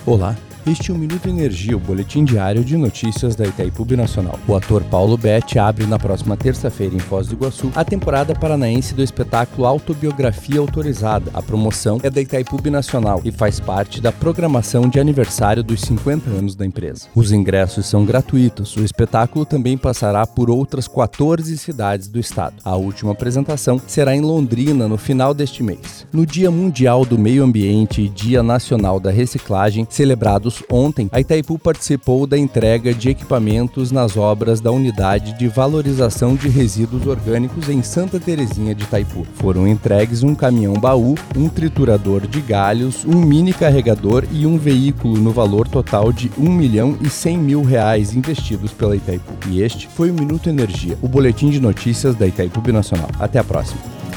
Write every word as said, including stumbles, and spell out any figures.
Olá, este é o Minuto Energia, o boletim diário de notícias da Itaipu Binacional. O ator Paulo Betti abre na próxima terça-feira em Foz do Iguaçu a temporada paranaense do espetáculo Autobiografia Autorizada. A promoção é da Itaipu Binacional e faz parte da programação de aniversário dos cinquenta anos da empresa. Os ingressos são gratuitos. O espetáculo também passará por outras quatorze cidades do estado. A última apresentação será em Londrina no final deste mês. No Dia Mundial do Meio Ambiente e Dia Nacional da Reciclagem, celebrados ontem, a Itaipu participou da entrega de equipamentos nas obras da Unidade de Valorização de Resíduos Orgânicos em Santa Terezinha de Itaipu. Foram entregues um caminhão-baú, um triturador de galhos, um mini carregador e um veículo no valor total de um milhão e cem mil reais investidos pela Itaipu. E este foi o Minuto Energia, o boletim de notícias da Itaipu Binacional. Até a próxima.